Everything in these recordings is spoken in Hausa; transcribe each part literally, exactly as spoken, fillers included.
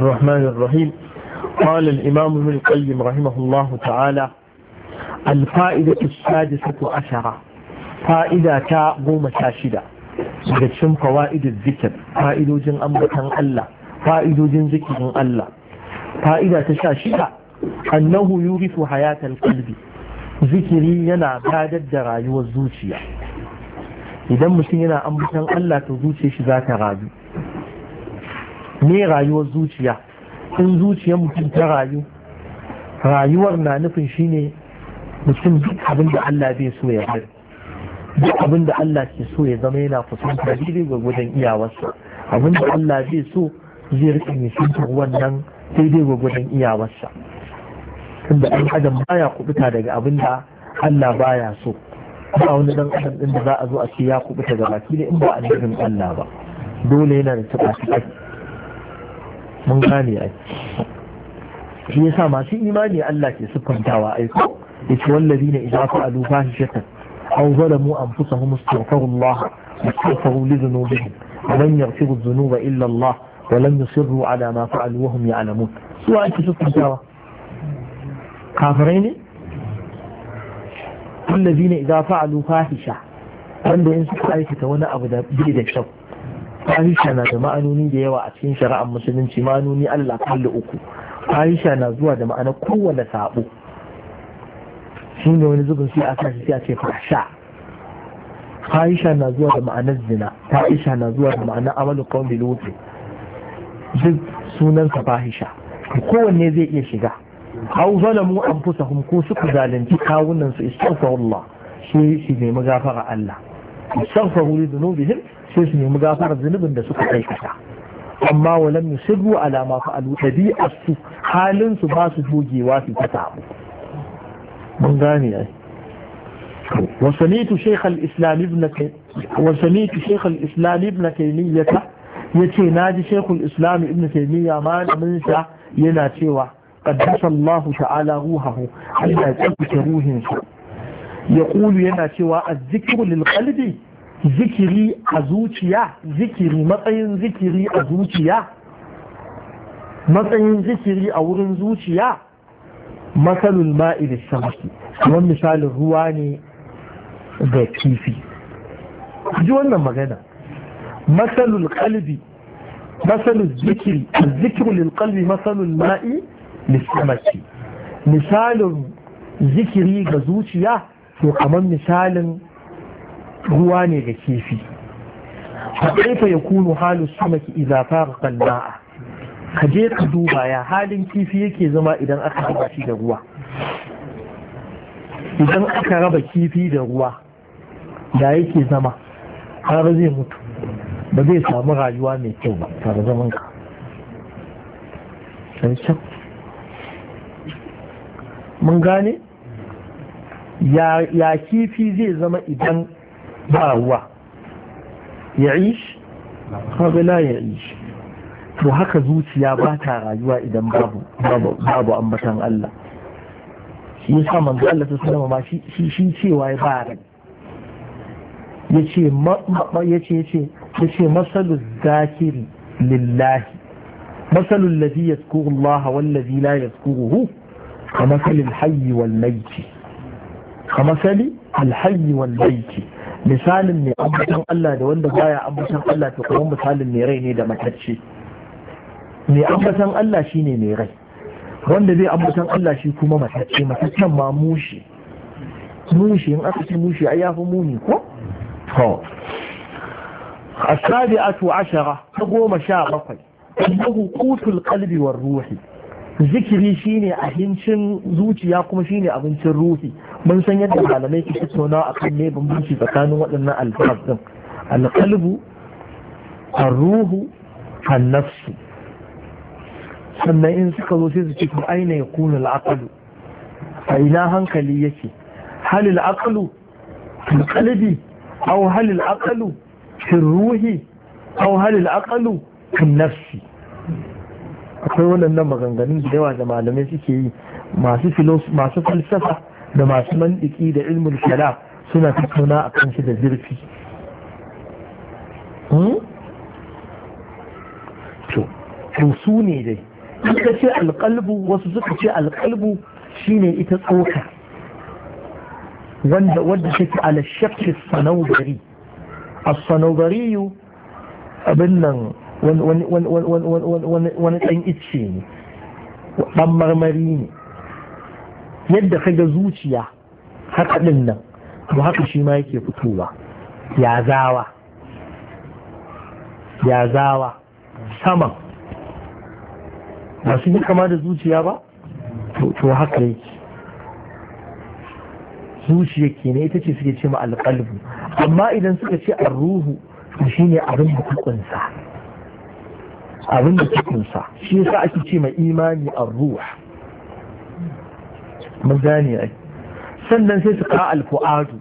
الرحمن الرحيم. قال الإمام ابن القيم رحمه الله تعالى: الفائدة السادسة عشرة، فائدة تقوم شاشدة من فوائد الذكر، فائدة جن أمرك الله، فائدة جن ذكر الله. فائدة تشاشدة أنه يورث حياة القلب، ذكري ينا بعد الدراج والزوجية. إذا مسينا أمرك الله تزوجي شذات راجي ne rayuwar zuciya. in zuciyar mutum ta rayu, rayuwar na nufin shine mutum duk abin da Allah bai so ya bari, duk abin da Allah ke so ya zama yana kusanta daidai gwagwadon iyawarsa, abin da Allah bai so zai rika nisantar wannan daidai gwagwadon iyawarsa, tunda ɗan adam baya kubuta daga abin da Allah baya so. ba wani ɗan adam ɗin da za a zo a ce ya kubuta ga baki ne in ba annabin Allah ba, dole yana da taɓa mun gane ai. shi yasa masu imani Allah ke siffantawa ai ko yace wallazina idza fa'alu fahishatan aw zalamu anfusahum astaghfirullah wastaghfiru li dhunubihim wa man yaghfiru dhunuba illa Allah wa lam yusirru ala ma fa'alu wa hum ya'lamun. su ake siffantawa kafirai ne. wallazina idza fa'alu fahisha, wanda in suka aikata wani abu da bai da kyau. fahisha na da ma'anoni da yawa a cikin shari'ar musulunci, ma'anoni Allah kalli uku. fahisha na zuwa da ma'anar kowane sabo, shi ne wani zubin sai a kashi sai a ce fasha. fahisha na zuwa da ma'anar zina, fahisha na zuwa da ma'anar amalu kawai bilotu, duk sunansa fahisha, kowanne zai iya shiga. hau zalamu an fusa ko suka zalunci kawunansu istaghfirullah, shi shi ne magafara Allah, istaghfiru li dhunubihim, sai su nemi gafarar zunubin da suka aikata. amma walam yusirru ala ma fa'alu, tabi'arsu halin su ba su dogewa su ta samu. mun gane ai. wa sami'tu shaykh al-islam ibn wa sami'tu shaykh al-islam ibn taymiyyah yace naji shaykh al-islam ibn taymiyyah malamin sa yana cewa qaddasa Allah ta'ala ruhahu, Allah ya tsarkake ruhin sa. yaqulu yana cewa az-zikru lil qalbi, zikiri a zuciya, zikiri matsayin zikiri a zuciya, matsayin zikiri a wurin zuciya, matsalul ma'i da shamsi, kamar misalin ruwa ne ga kifi. ji wannan magana, matsalul kalbi, matsalul zikiri, zikiru lil kalbi matsalul ma'i da shamsi, misalin zikiri ga zuciya to kamar misalin ruwa ne ga kifi. a kaifa ya kunu halin samaki idza farqa al-ma'a, ka je ka duba ya halin kifi yake zama idan aka raba shi da ruwa. idan aka raba kifi da ruwa da yake zama, har zai mutu, ba zai samu rayuwa mai kyau ba tare zaman ka. mun gane ya kifi zai zama idan ba ruwa, ya ish la ya ish. to haka zuciya ba ta rayuwa idan babu babu ambatan Allah. shi yasa manzo Allah ta sallama ma shi shi cewa ya ba rai, yace yace yace yace masalu zakiri lillahi masalu alladhi yadhkuru Allah wal ladhi la yadhkuruhu kamathali al-hayy wal mayyit, kamathali al-hayy wal mayyit. misalin mai ambatan Allah da wanda baya ambatan Allah to kuma misalin mai rai ne da matacce. mai ambatan Allah shine mai rai, wanda zai ambatan Allah shi kuma matacce. mataccen ma mushi mushi in aka ce mushi ai yafi muni ko. to as-sabi'atu ashara, ta goma sha bakwai, annahu qutul qalbi war ruhi, zikiri shine abincin zuciya kuma shine abincin ruhi. mun san yadda malamai ke tattauna akan ne bambanci tsakanin waɗannan alfaz din, alqalbu, ar-ruhu, an-nafsu. sannan in suka zo sai su ce kuma aina yakunu al-aqlu, a ina hankali yake. hal al-aqlu fil qalbi aw hal al-aqlu fil ruhi aw hal al-aqlu fil nafsi. akwai waɗannan maganganun da yawa da malamai suke yi, masu masu falsafa da masu mantiki da ilmul kalam suna tattauna a kan shi da zurfi. to su ne dai suka ce alqalbu wasu suka ce alqalbu shine ita tsoka wanda wadda take ala shakli sanawbari as-sanawbari abin nan wani ɗan icce ne ɗan marmari ne yadda kaga zuciya haka ɗin nan to haka shi ma yake fitowa ya zawa ya zawa saman ba su yi kama da zuciya ba to haka yake zuciya ke ne ita ce suke ce ma alƙalbu amma idan suka ce an ruhu to shi ne abin da ta kunsa abin da ta kunsa shi yasa ake ce ma imani an ruwa mun gane ai sannan sai su kawo alfu'adu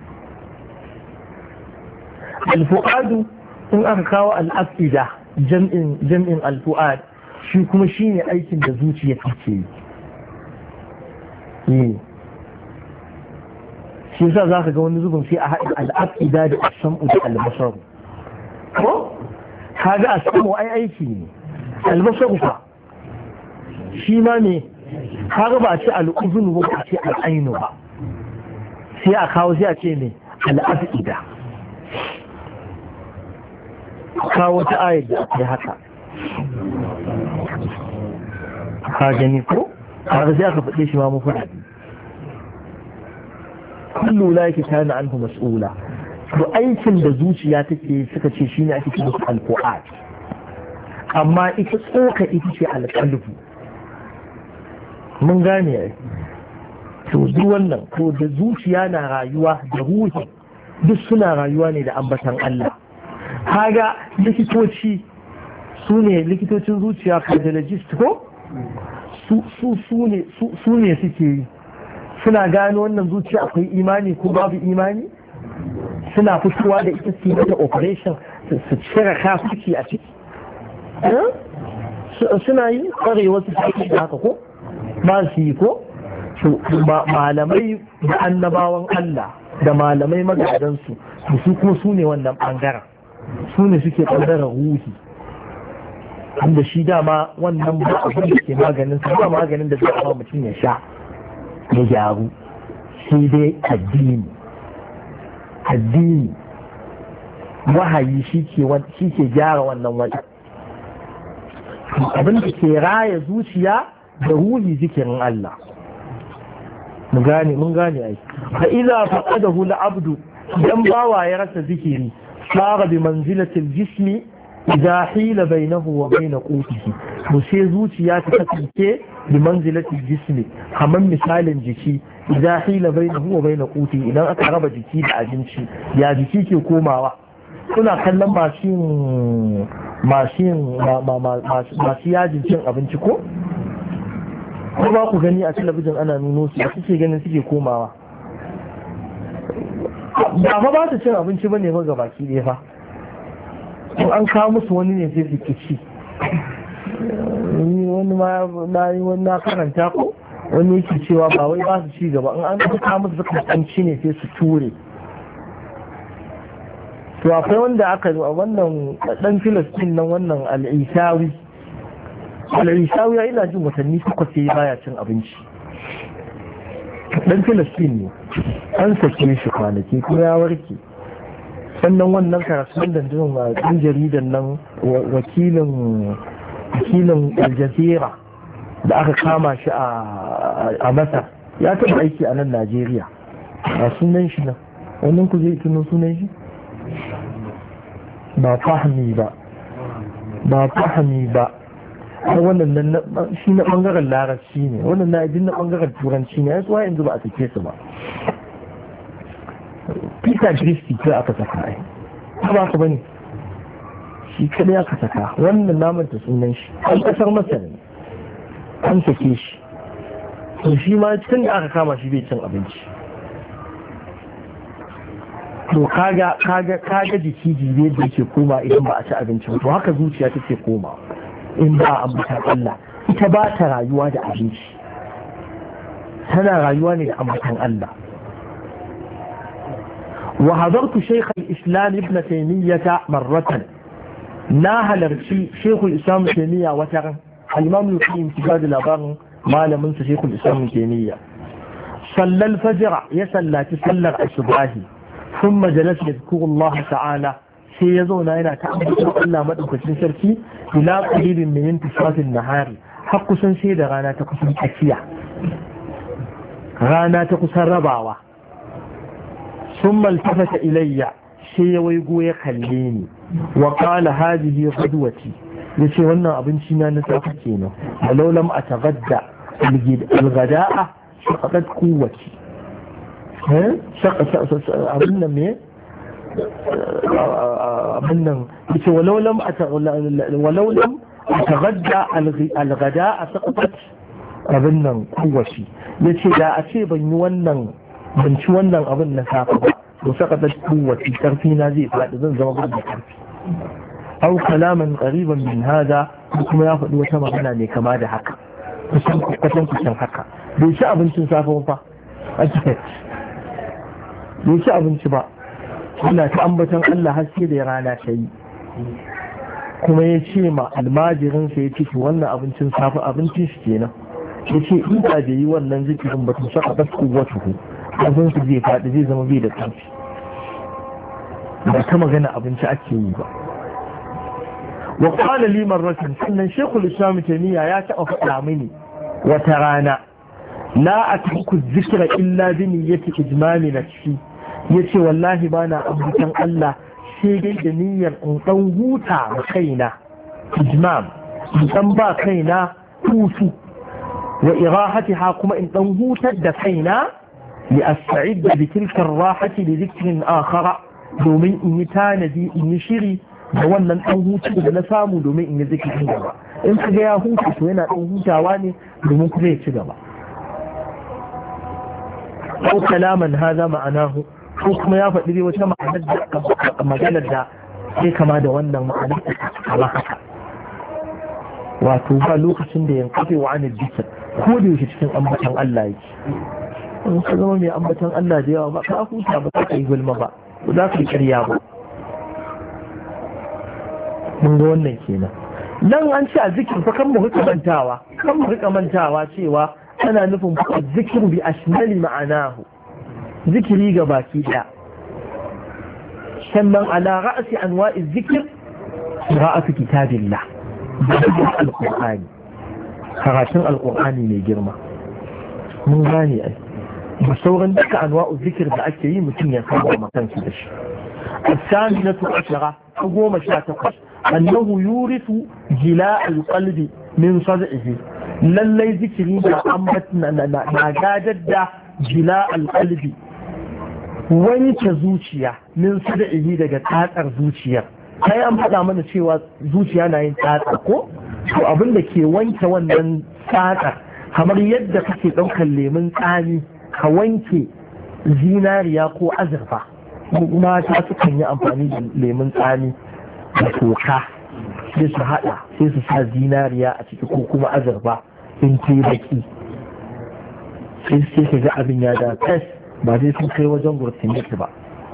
alfu'adu in aka kawo al'afida jam'in jam'in alfu'ad shi kuma shi ne aikin da zuciya take yi shi yasa za ka ga wani zubin sai a haɗin al'afida da asam'u da albasaru ko kaga asamu ai aiki ne albasaru fa shi ma ne kaga ba a ce al'uzunu ba a ce al'ainu ba sai a kawo sai a ce ne al'afida kawo wata ayar da ake haka ka gani ko kaga sai aka faɗe shi ma mu faɗi kullu la yake kana anhu mas'ula to aikin da zuciya take suka ce shine ake kira al-fu'ad amma ita tsoka ita ce al-qalbu mun gane ai to duk wannan to da zuciya na rayuwa da ruhi duk suna rayuwa ne da ambatan Allah kaga likitoci su ne likitocin zuciya cardiologist ko su su su ne su ne suke yi suna gano wannan zuciya akwai imani ko babu imani suna fitowa da ita su mata operation su cire kafirci a ciki suna yi kwarewa su ciki da haka ko ba su yi ko malamai da annabawan Allah da malamai magadansu su kuma su ne wannan bangaren su ne suke bangaren ruhi wanda shi dama wannan ba abin da ke maganin su ba maganin da zai ba mutum ya sha ya gyaru sai dai addini addini wahayi shi ke gyara wannan wajen abin da ke raya zuciya da ruhi zikirin Allah mun gane mun gane ai fa idza faqadahu al-abdu idan bawa ya rasa zikiri sara bi manzilati al-jismi idza hila bainahu wa bain qutihi to sai zuciya ta kasance bi manzilati al-jismi kamar misalin jiki idza hila bainahu wa bain qutihi idan aka raba jiki da abinci ya jiki ke komawa kuna kallon mashin mashin masu yajin cin abinci ko ko ba ku gani a talabijin ana nuno su da suke ganin suke komawa ba fa ba su cin abinci bane ba gabaki ɗaya fa in an kawo musu wani ne sai su ci wani ma na yi wani na karanta ko wani yake cewa ba wai ba su ci gaba in an kawo musu suka kanci ne sai su ture to akwai wanda aka zo a wannan dan filistin nan wannan al'isawi al'isawi ya ina jin watanni takwas sai baya cin abinci dan filistin ne an sake shi kwanaki kuma ya warke sannan wannan karasuwan da jin ɗan jaridan nan wakilin wakilin aljazira da aka kama shi a masar ya taɓa aiki a nan najeriya a sunan shi nan wannan ku zai tuno sunan shi ba fahimi ba ba fahimi ba har wannan shi na bangaren larabci ne wannan na idin na bangaren turanci ne yasu yanzu ba a sake su ba peter christie kai aka saka ai ba ka bane shi kadai aka saka wannan namanta sunan shi an kasar masar ne an sake shi to shi ma tun da aka kama shi bai cin abinci to kaga kaga kaga jiki jibe da yake koma idan ba a ci abinci to haka zuciya take koma in ba ambatan Allah ita ba ta rayuwa da abinci tana rayuwa ne da ambatan Allah wa hadartu shaykh al-islam ibn taymiyyah marratan na halarci shaykh al-islam taymiyyah wata al-imam al-qayyim ki bada labarin malamin sa shaykhul islam taymiya sallal fajr ya sallati sallar asbahi thumma jalasa yadhkuru Allah ta'ala sai ya zauna yana ta ambaton Allah madaukakin sarki ila qalilin min intifatin nahari har kusan sai da rana ta kusan tsakiya rana ta kusan rabawa thumma iltafata ilayya sai ya waigo ya kalle ni wa qala hadhihi ghadwati yace wannan abinci na na safa kenan walau lam atagadda al-ghada'a shaqat quwwati eh shaqa abin nan me abin nan yace walau lam walau lam atagadda al-ghada'a shaqat abin nan quwwati yace da a ce ban yi wannan ban ci wannan abin na safa ba to shaqat quwwati karfi na zai fadi zan zama gurbin karfi أو كلاما قريبا من هذا kuma ya faɗi wata magana ne kama da haka kusan kusan kusan haka bai ci abincin safe ba architect bai ci abinci ba yana ta ambaton Allah har sai da rana ta yi kuma ya ce ma almajirin sa ya ce wannan abincin safe abincin shi kenan ya ce in da bai yi wannan zikirin ba to saka basku wata hu abin su zai faɗi zai zama bai da ƙarfi ba ta magana abinci ake yi ba وقال لي مرة أن شيخ الإسلام تيمية يا تأفع مني وترانا لا أترك الذكر إلا بنية إجمال نفسي يتي والله بانا أبدا الله سيدي دنيا انطووتا وخينا إجمام انطنبا خينا توتو وإراحتها كما انطووتا دخينا لأستعد بتلك الراحة لذكر آخر دومين إنتان دي إنشري da wannan ɗan hutu da na samu domin in yi zikirin gaba in ka ga ya hutu to yana ɗan hutawa ne domin kuma ya ci gaba ko kalaman haza ma'anahu ko kuma ya faɗi dai wata ma'anar da maganar da sai kama da wannan ma'anar kama haka wato ba lokacin da yankafe wa anil zikir ko da yaushe cikin ambatan Allah yake in ka zama mai ambatan Allah da yawa ba ka huta ba ka yi gulma ba ba za ka yi ƙarya ba mun ga wannan kenan nan an ce a zikir fa kan mu rika mantawa kan mu rika mantawa cewa ana nufin zikir bi ashmali ma'anahu zikiri ga baki daya sannan ala ra'si anwa'i zikir qira'atu kitabillah da alqur'ani karatun alqur'ani mai girma mun gane ai da sauran duka anwa'u zikir da ake yi mutum ya saba makansu da shi الثامنة عشرة قوم شاتقش أنه يورث جلاء القلب من صدعه للي ذكري ما جادد جلاء القلب وانك زوجيا من صدعه دقى تاتر زوجيا kai an faɗa mana cewa zuciya na yin tsatsa ko to abin da ke wanke wannan tsatsa kamar yadda kake ɗaukar lemun tsami ka wanke zinariya ko azurfa mata sukan yi amfani da lemun tsami da toka sai su hada sai su sa zinariya a ciki ko kuma azurfa in ke baki sai sai ka ga abin ya da tas ba zai sun kai wajen gursimeti ba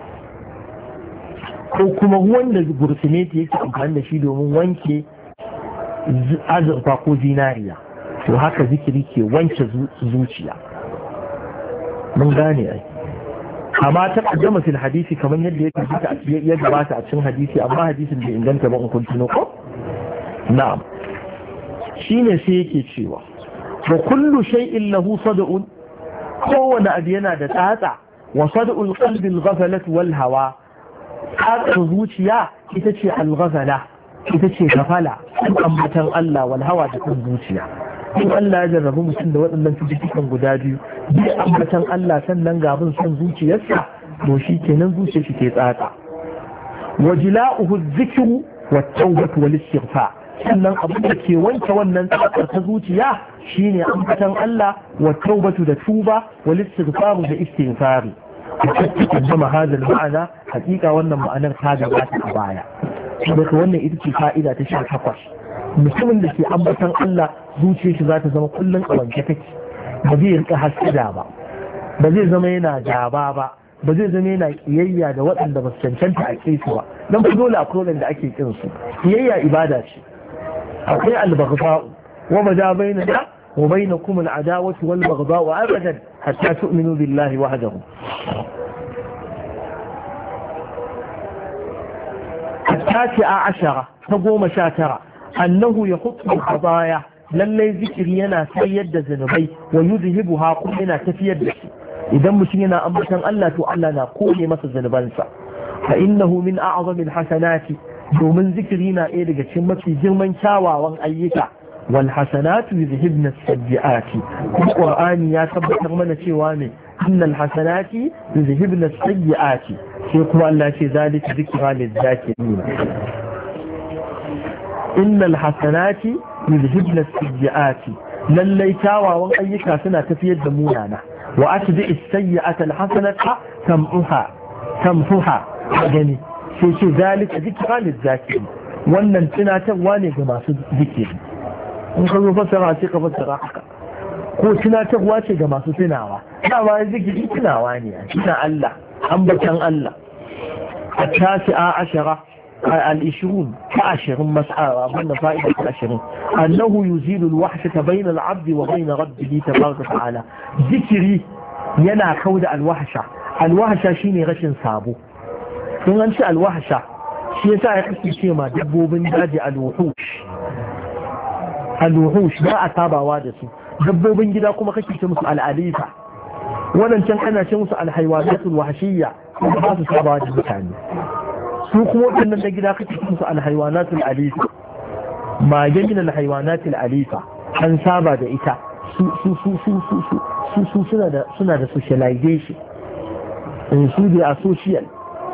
ko kuma ruwan da gursimeti yake amfani da shi domin wanke azurfa ko zinariya to haka zikiri ke wanke zuciya mun gane ai amma ta kaddama fil hadisi kamar yadda ya gabata a cikin hadisi amma hadisin bai inganta ba in kun tuno ko na'am shine sai yake cewa wa kullu shay'in lahu sad'un kowane abu yana da tsatsa wa sad'ul qalbi al-ghafalat wal hawa tsatsar zuciya ita ce al-ghafala ita ce gafala ambatan Allah wal hawa da kan zuciya in Allah ya jarrabu mutum da waɗannan cututtukan guda biyu bi ambatan Allah sannan gabin son zuciyarsa to shi kenan zuciyar shi ke tsatsa wajila'uhu dhikru wat tawbatu wal istighfar sannan abin da ke wanke wannan tsatsar ta zuciya shine ambatan Allah wat tawbatu da tuba wal istighfar da istighfari kuma hada ma'ana hakika wannan ma'anar ta gabata a baya saboda wannan ita ce fa'ida ta sha takwas mutumin da ke ambatan Allah zuciyar shi za ta zama kullum a wanke take ba zai rika hasida ba ba zai zama yana gaba ba ba zai zama yana kiyayya da waɗanda ba su cancanta a kai su ba don ku dole akwai waɗanda ake kin su kiyayya ibada ce akwai albaghda'u وبدا بيننا وبينكم العداوة والبغضاء أبدا حتى تؤمنوا بالله وحده. التاسعة عشرة تقوم شاترة أنه يخط الخطايا للي ذكر ينا سيد ذنبي ويذهبها كلنا تفيد إذا مشينا أمرا ألا تؤلنا قولي مس ذنبانسا فإنه من أعظم الحسنات ومن ذكرنا إيرجا شمت في جرمان شاوى وان أيكا والحسنات يذهبن السيئات. القرآن يا ثبت من شوامي إن الحسنات يذهبن السيئات يقول الله في ذلك ذكرى للذاكرين. إن الحسنات يذهبن السيئات للي شاوى وان أيكا سنة تفيد دمونانا وأتبع السيئة الحسنة تمحها تمحها يعني في ذلك ذكرى للذاكرين. wannan tunatarwa ne ga masu zikiri in ka zo fasara sai ka fasara haka ko tunatarwa ce ga masu tunawa dama zikiri tunawa ne tuna Allah ambatan Allah. التاسعة عشرة العشرون كعشر مسألة من فائدة العشرين أنه يزيل الوحشة بين العبد وبين ربه تبارك وتعالى. ذكري ينا كود الوحشة. الوحشة شيني غشن صابو in an ci alwahasha shi yasa ya kasance ce ma dabbobin daji alwuhush alwuhush ba a sabawa da su. dabbobin gida kuma kake ce musu al'alifa wadancan ana ce musu alhaywanatul wahshiyya kuma ba su sabawa da mutane. su kuma wadannan da gida kake ce musu alhaywanatul alifa magen min alhaywanatul alifa an saba da ita su su su su su su suna da suna da socialization in su da social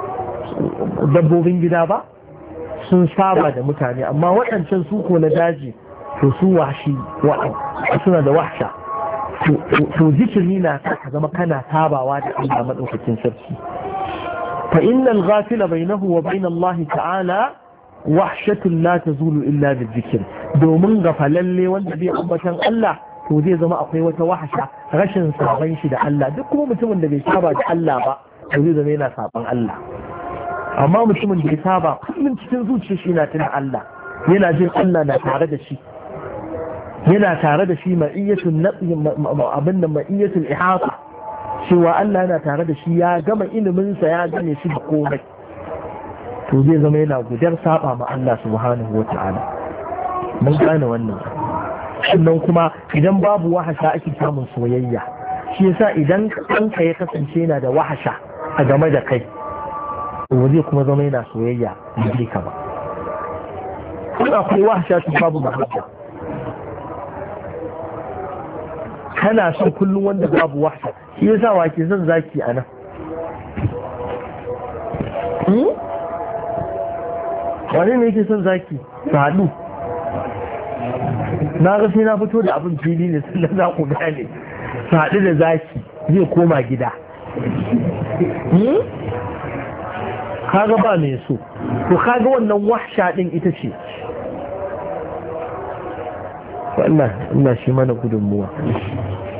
dabbobin gida ba sun saba da mutane amma waɗancan su ko na daji to su washi suna da wahsha to zikiri na ka zama kana sabawa da Allah madaukakin sarki. fa innal ghafila bainahu wa bain Allah ta'ala wahshatun la tazulu illa bizikr. domin gafalalle wanda bai ambatan Allah to zai zama akwai wata wahsha rashin saban shi da Allah. duk kuma mutumin da bai saba da Allah ba to zai zama yana saban Allah. amma mutumin da ya saba kullum cikin zuciya shi na tuna Allah yana jin Allah na tare da shi yana tare da shi ma'iyyatul naqi abin da ma'iyyatul ihata cewa Allah yana tare da shi ya gama ilimin sa ya gane shi da komai to zai zama yana gudar saba ma Allah subhanahu wata'ala. mun gane wannan. sannan kuma idan babu wahasha ake samun soyayya. shi yasa idan kanka ya kasance yana da wahasha a game da kai waje kuma zama yana soyayya da ka ba. kuma akwai wahsha su babu mahabba. kana son kullum wanda babu wahsha. shi yasa wake zan zaki a nan wani ne yake son zaki su haɗu? na ga sai na fito da abin fili ne sun da za ku gane su haɗu da zaki zai koma gida. kaga ba mai so to kaga wannan wahsha din ita ce wannan Allah shi mana gudunmuwa.